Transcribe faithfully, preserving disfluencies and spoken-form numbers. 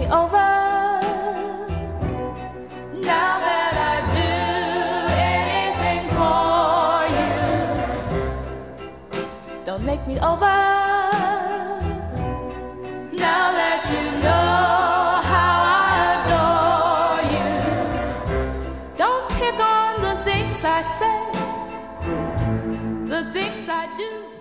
me over. Now that I do anything for you, don't make me over. Now that you know how I adore you, don't pick on the things I say, the things I do.